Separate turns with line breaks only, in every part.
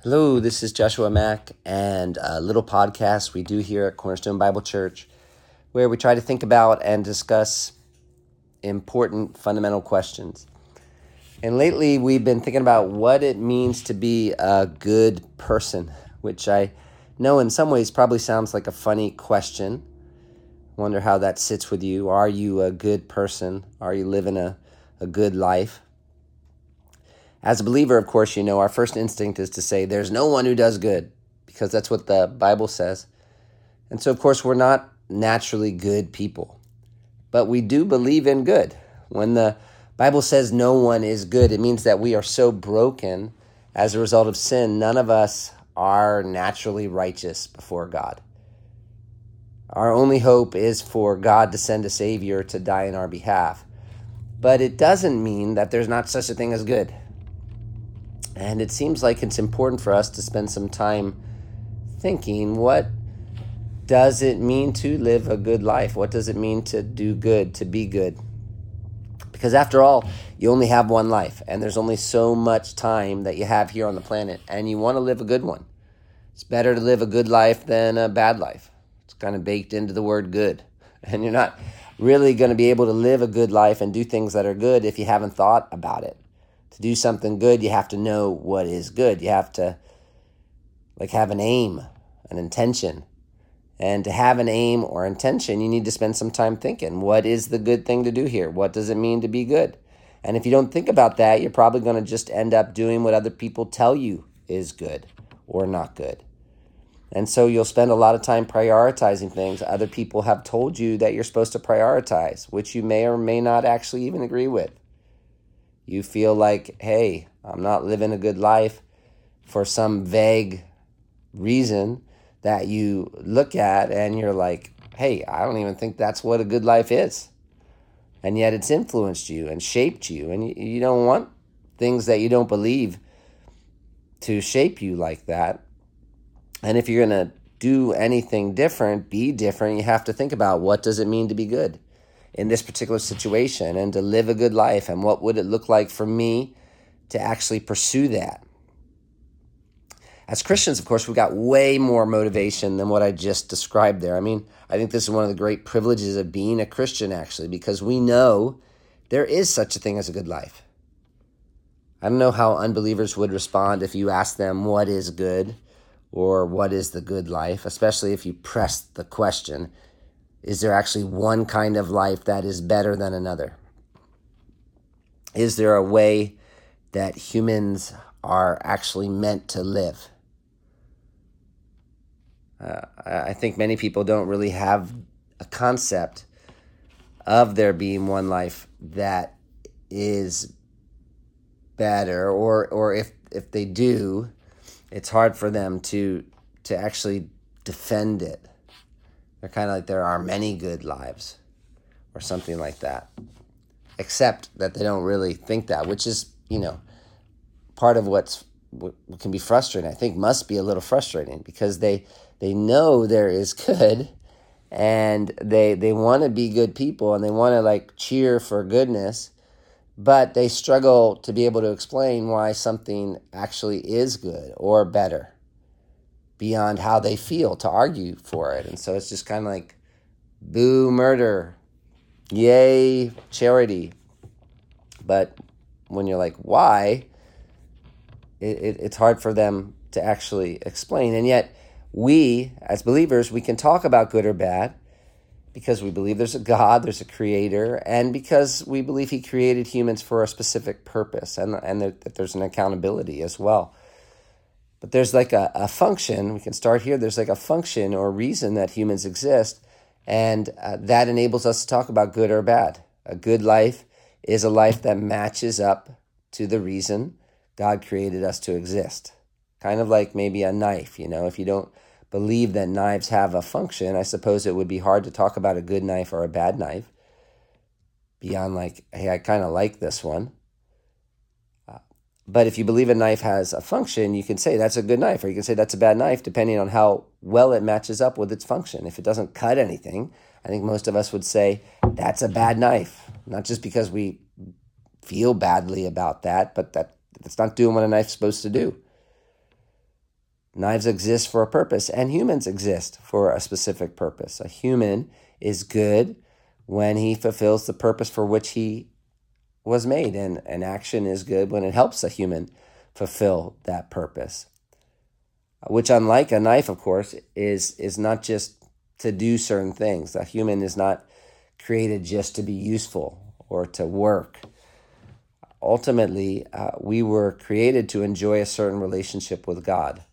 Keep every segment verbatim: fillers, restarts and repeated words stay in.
Hello, this is Joshua Mack, and a little podcast we do here at Cornerstone Bible Church, where we try to think about and discuss important fundamental questions. And lately, we've been thinking about what it means to be a good person, which I know in some ways probably sounds like a funny question. Wonder how that sits with you. Are you a good person? Are you living a, a good life? As a believer, of course, you know, our first instinct is to say there's no one who does good, because that's what the Bible says. And so, of course, we're not naturally good people, but we do believe in good. When the Bible says no one is good, it means that we are so broken as a result of sin. None of us are naturally righteous before God. Our only hope is for God to send a Savior to die in our behalf. But it doesn't mean that there's not such a thing as good. And it seems like it's important for us to spend some time thinking, what does it mean to live a good life? What does it mean to do good, to be good? Because after all, you only have one life, and there's only so much time that you have here on the planet, and you want to live a good one. It's better to live a good life than a bad life. It's kind of baked into the word good. And you're not really going to be able to live a good life and do things that are good if you haven't thought about it. To do something good, you have to know what is good. You have to like have an aim, an intention. And to have an aim or intention, you need to spend some time thinking, what is the good thing to do here? What does it mean to be good? And if you don't think about that, you're probably going to just end up doing what other people tell you is good or not good. And so you'll spend a lot of time prioritizing things other people have told you that you're supposed to prioritize, which you may or may not actually even agree with. You feel like, hey, I'm not living a good life for some vague reason that you look at and you're like, hey, I don't even think that's what a good life is. And yet it's influenced you and shaped you. And you, you don't want things that you don't believe to shape you like that. And if you're going to do anything different, be different, you have to think about, what does it mean to be good in this particular situation and to live a good life, and what would it look like for me to actually pursue that? As Christians, of course, we've got way more motivation than what I just described there. I mean, I think this is one of the great privileges of being a Christian, actually, because we know there is such a thing as a good life. I don't know how unbelievers would respond if you asked them what is good or what is the good life, especially if you pressed the question, is there actually one kind of life that is better than another? Is there a way that humans are actually meant to live? Uh, I think many people don't really have a concept of there being one life that is better, or or if if they do, it's hard for them to to actually defend it. They're kind of like, there are many good lives or something like that, except that they don't really think that, which is, you know, part of what's what can be frustrating. I think must be a little frustrating, because they they know there is good, and they they want to be good people, and they want to like cheer for goodness, but they struggle to be able to explain why something actually is good or better beyond how they feel, to argue for it. And so it's just kind of like, boo murder, yay charity. But when you're like, why, it, it, it's hard for them to actually explain. And yet we, as believers, we can talk about good or bad because we believe there's a God, there's a creator, and because we believe he created humans for a specific purpose, and, and that there's an accountability as well. But there's like a, a function, we can start here, there's like a function or reason that humans exist, and uh, that enables us to talk about good or bad. A good life is a life that matches up to the reason God created us to exist. Kind of like maybe a knife, you know, if you don't believe that knives have a function, I suppose it would be hard to talk about a good knife or a bad knife, beyond like, hey, I kind of like this one. But if you believe a knife has a function, you can say that's a good knife, or you can say that's a bad knife, depending on how well it matches up with its function. If it doesn't cut anything, I think most of us would say that's a bad knife. Not just because we feel badly about that, but that it's not doing what a knife's supposed to do. Knives exist for a purpose, and humans exist for a specific purpose. A human is good when he fulfills the purpose for which he was made, and an action is good when it helps a human fulfill that purpose. Which, unlike a knife, of course, is, is not just to do certain things. A human is not created just to be useful or to work. Ultimately, uh, we were created to enjoy a certain relationship with God.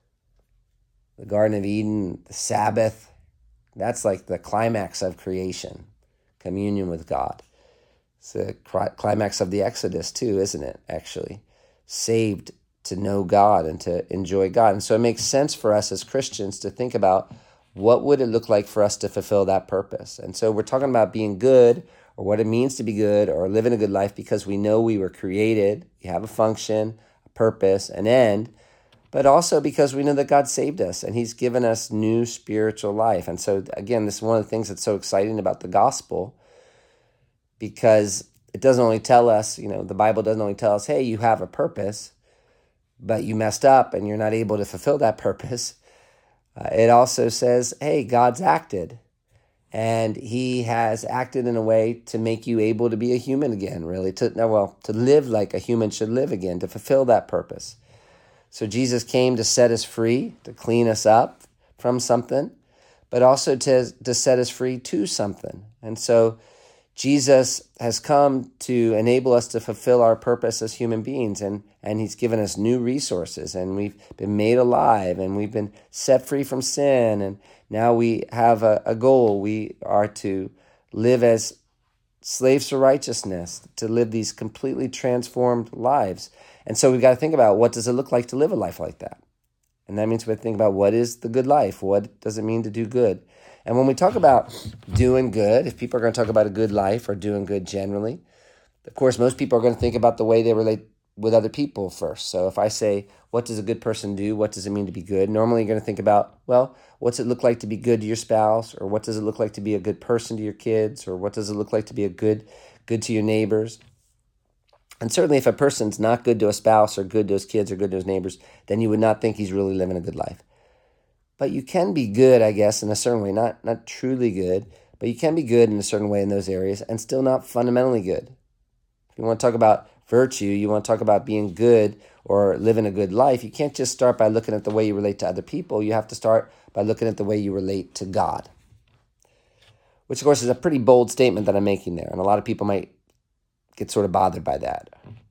The Garden of Eden, the Sabbath, that's like the climax of creation, communion with God. It's the climax of the Exodus too, isn't it, actually? Saved to know God and to enjoy God. And so it makes sense for us as Christians to think about what would it look like for us to fulfill that purpose. And so we're talking about being good, or what it means to be good, or living a good life, because we know we were created, we have a function, a purpose, an end, but also because we know that God saved us and he's given us new spiritual life. And so, again, this is one of the things that's so exciting about the gospel, because it doesn't only tell us, you know, the Bible doesn't only tell us, hey, you have a purpose, but you messed up and you're not able to fulfill that purpose. Uh, it also says, hey, God's acted, and he has acted in a way to make you able to be a human again, really, to, well, to live like a human should live again, to fulfill that purpose. So Jesus came to set us free, to clean us up from something, but also to, to set us free to something. And so Jesus has come to enable us to fulfill our purpose as human beings, and, and he's given us new resources, and we've been made alive, and we've been set free from sin, and now we have a, a goal. We are to live as slaves to righteousness, to live these completely transformed lives. And so we've got to think about, what does it look like to live a life like that? And that means we have to think about, what is the good life? What does it mean to do good? And when we talk about doing good, if people are going to talk about a good life or doing good generally, of course, most people are going to think about the way they relate with other people first. So if I say, what does a good person do? What does it mean to be good? Normally you're going to think about, well, what's it look like to be good to your spouse? Or what does it look like to be a good person to your kids? Or what does it look like to be a good, good to your neighbors? And certainly if a person's not good to a spouse or good to his kids or good to his neighbors, then you would not think he's really living a good life. But you can be good, I guess, in a certain way, not, not truly good, but you can be good in a certain way in those areas and still not fundamentally good. If you want to talk about virtue, you want to talk about being good or living a good life, you can't just start by looking at the way you relate to other people. You have to start by looking at the way you relate to God. Which, of course, is a pretty bold statement that I'm making there, and a lot of people might get sort of bothered by that.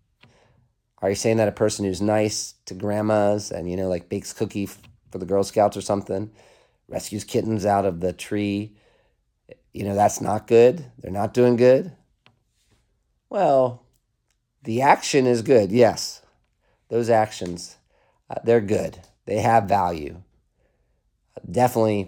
Are you saying that a person who's nice to grandmas and, you know, like bakes cookie for the Girl Scouts or something, rescues kittens out of the tree, you know, that's not good? They're not doing good? Well, the action is good, yes. Those actions, uh, they're good. They have value. Definitely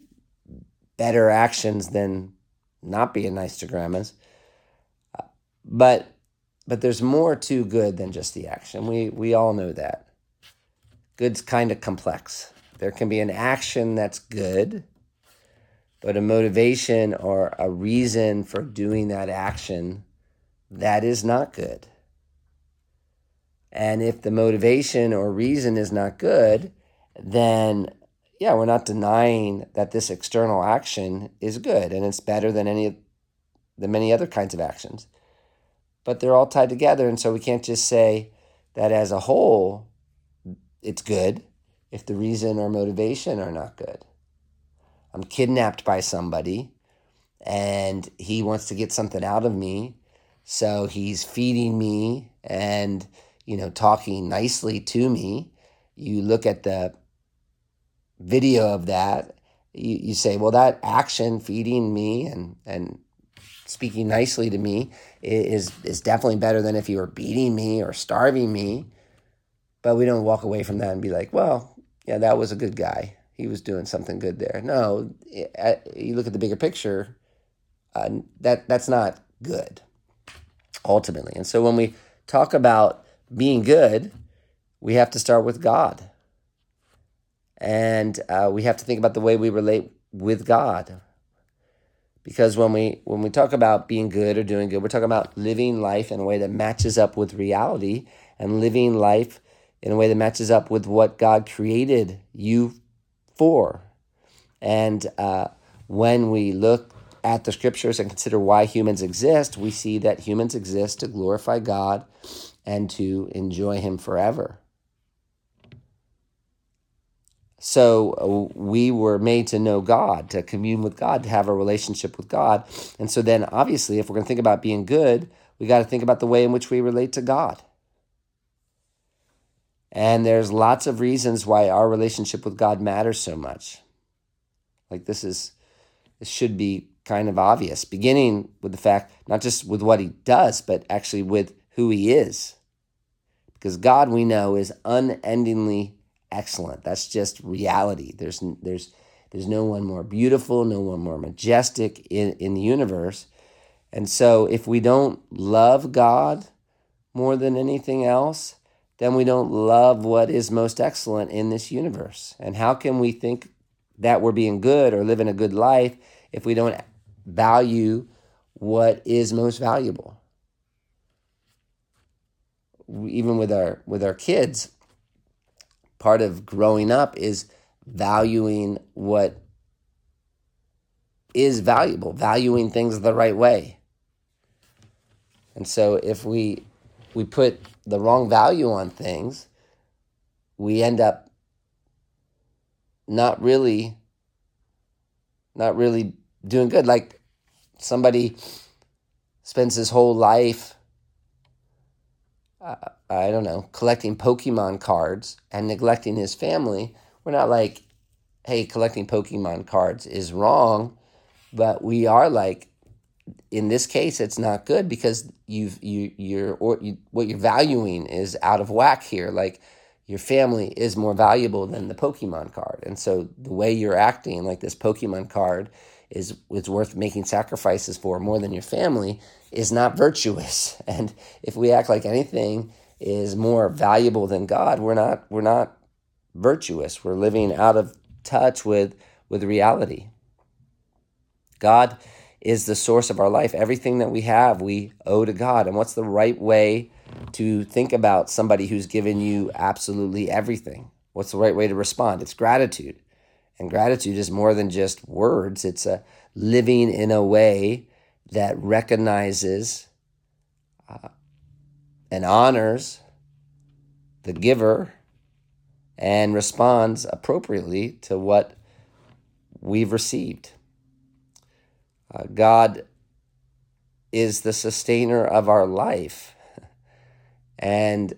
better actions than not being nice to grandmas. Uh, but but there's more to good than just the action. We we all know that. Good's kind of complex. There can be an action that's good, but a motivation or a reason for doing that action that is not good. And if the motivation or reason is not good, then, yeah, we're not denying that this external action is good and it's better than any of the many other kinds of actions. But they're all tied together, and so we can't just say that as a whole it's good if the reason or motivation are not good. I'm kidnapped by somebody, and he wants to get something out of me, so he's feeding me and, you know, talking nicely to me. You look at the video of that, you, you say, well, that action, feeding me and, and speaking nicely to me, is, is definitely better than if you were beating me or starving me. But we don't walk away from that and be like, well, yeah, that was a good guy. He was doing something good there. No, you look at the bigger picture, uh, that that's not good, ultimately. And so when we talk about being good, we have to start with God. And uh, we have to think about the way we relate with God. Because when we when we talk about being good or doing good, we're talking about living life in a way that matches up with reality and living life in a way that matches up with what God created you for. And uh, when we look at the scriptures and consider why humans exist, we see that humans exist to glorify God and to enjoy him forever. So uh, we were made to know God, to commune with God, to have a relationship with God. And so then, obviously, if we're going to think about being good, we got to think about the way in which we relate to God. And there's lots of reasons why our relationship with God matters so much. Like this is, this should be kind of obvious, beginning with the fact, not just with what he does, but actually with who he is. Because God, we know, is unendingly excellent. That's just reality. There's there's there's no one more beautiful, no one more majestic in, in the universe. And so if we don't love God more than anything else, then we don't love what is most excellent in this universe. And how can we think that we're being good or living a good life if we don't value what is most valuable? Even with our with our kids, part of growing up is valuing what is valuable, valuing things the right way. And so if we we put the wrong value on things, we end up not really not really doing good. Like somebody spends his whole life uh, I don't know, collecting Pokemon cards and neglecting his family. We're not like, hey, collecting Pokemon cards is wrong, but we are like, in this case, it's not good because you've you you're or you, what you're valuing is out of whack here. Like your family is more valuable than the Pokemon card, and so the way you're acting, like this Pokemon card, is is worth making sacrifices for more than your family, is not virtuous. And if we act like anything is more valuable than God, we're not we're not virtuous. We're living out of touch with with reality. God is the source of our life. Everything that we have, we owe to God. And what's the right way to think about somebody who's given you absolutely everything? What's the right way to respond? It's gratitude. And gratitude is more than just words. It's a living in a way that recognizes uh, and honors the giver and responds appropriately to what we've received. Uh, God is the sustainer of our life, and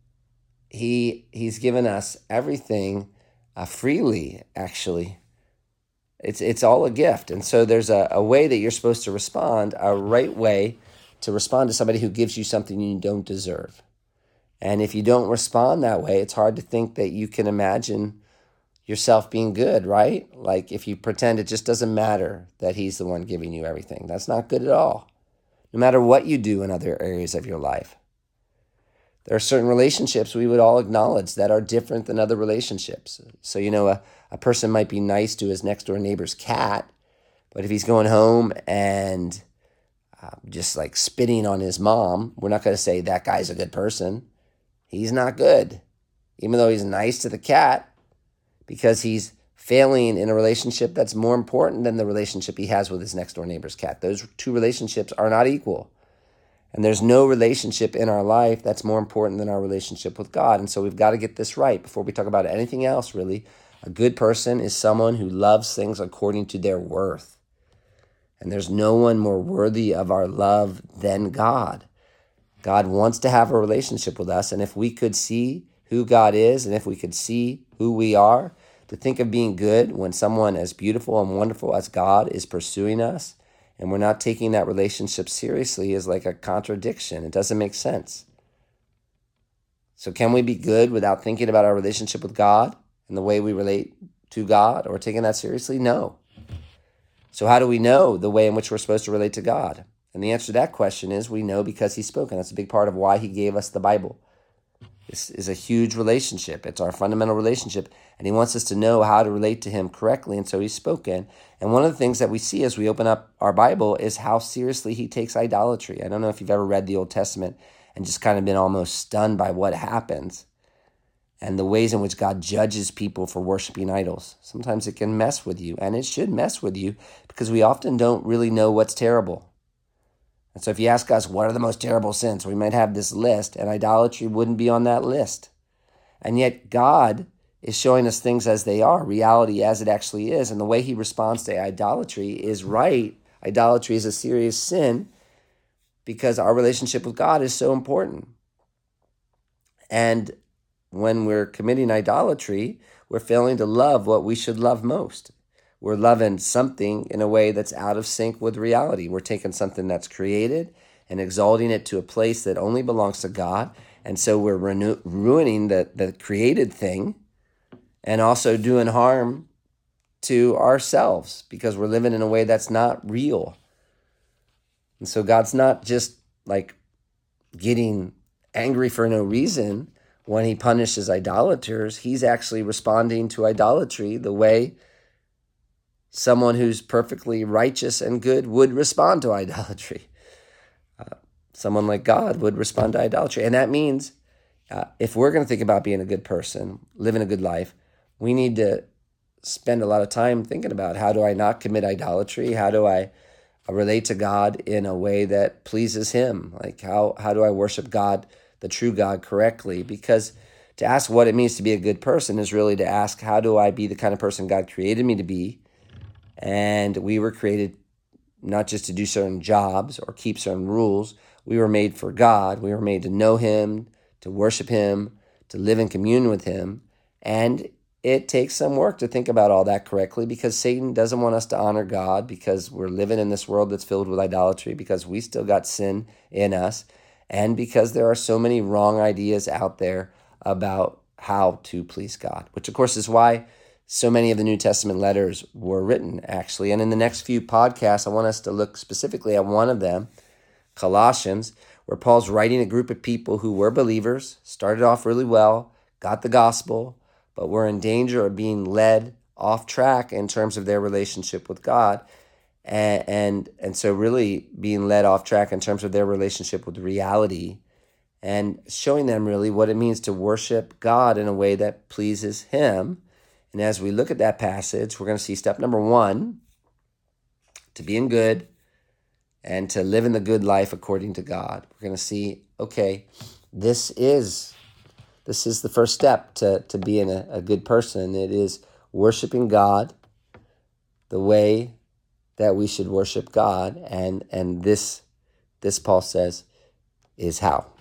he he's given us everything uh, freely, actually. It's it's all a gift, and so there's a, a way that you're supposed to respond, a right way to respond to somebody who gives you something you don't deserve. And if you don't respond that way, it's hard to think that you can imagine yourself being good, right? Like if you pretend it just doesn't matter that he's the one giving you everything. That's not good at all, no matter what you do in other areas of your life. There are certain relationships we would all acknowledge that are different than other relationships. So, you know, a, a person might be nice to his next door neighbor's cat, but if he's going home and uh, just like spitting on his mom, we're not going to say that guy's a good person. He's not good, even though he's nice to the cat, because he's failing in a relationship that's more important than the relationship he has with his next door neighbor's cat. Those two relationships are not equal. And there's no relationship in our life that's more important than our relationship with God. And so we've got to get this right before we talk about anything else, really. A good person is someone who loves things according to their worth. And there's no one more worthy of our love than God. God wants to have a relationship with us. And if we could see who God is, and if we could see who we are, to think of being good when someone as beautiful and wonderful as God is pursuing us, and we're not taking that relationship seriously, is like a contradiction. It doesn't make sense. So can we be good without thinking about our relationship with God and the way we relate to God, or taking that seriously? No. So how do we know the way in which we're supposed to relate to God? And the answer to that question is we know because he's spoken. That's a big part of why he gave us the Bible. This is a huge relationship. It's our fundamental relationship, and he wants us to know how to relate to him correctly, and so he's spoken. And one of the things that we see as we open up our Bible is how seriously he takes idolatry. I don't know if you've ever read the Old Testament and just kind of been almost stunned by what happens. and the ways in which God judges people for worshiping idols. Sometimes it can mess with you, and it should mess with you because we often don't really know what's terrible. And so if you ask us, what are the most terrible sins? We might have this list, and idolatry wouldn't be on that list. And yet God is showing us things as they are, reality as it actually is. And the way he responds to idolatry is right. Idolatry is a serious sin because our relationship with God is so important. And when we're committing idolatry, we're failing to love what we should love most. We're loving something in a way that's out of sync with reality. We're taking something that's created and exalting it to a place that only belongs to God. And so we're renew- ruining the, the created thing and also doing harm to ourselves because we're living in a way that's not real. And so God's not just like getting angry for no reason when he punishes idolaters. He's actually responding to idolatry the way someone who's perfectly righteous and good would respond to idolatry. Uh, someone like God would respond to idolatry. And that means uh, if we're going to think about being a good person, living a good life, we need to spend a lot of time thinking about how do I not commit idolatry? How do I relate to God in a way that pleases him? Like how, how do I worship God, the true God, correctly? Because to ask what it means to be a good person is really to ask, how do I be the kind of person God created me to be? And we were created not just to do certain jobs or keep certain rules. We were made for God. We were made to know him, to worship him, to live in communion with him. And it takes some work to think about all that correctly because Satan doesn't want us to honor God because we're living in this world that's filled with idolatry, because we still got sin in us, and because there are so many wrong ideas out there about how to please God, which of course is why so many of the New Testament letters were written, actually. And in the next few podcasts, I want us to look specifically at one of them, Colossians, where Paul's writing a group of people who were believers, started off really well, got the gospel, but were in danger of being led off track in terms of their relationship with God. And, and, and so really being led off track in terms of their relationship with reality and showing them really what it means to worship God in a way that pleases him. And as we look at that passage, we're going to see step number one, to being good and to live in the good life according to God. We're going to see, okay, this is this is the first step to, to being a, a good person. It is worshiping God the way that we should worship God. And, and this, this, Paul says, is how.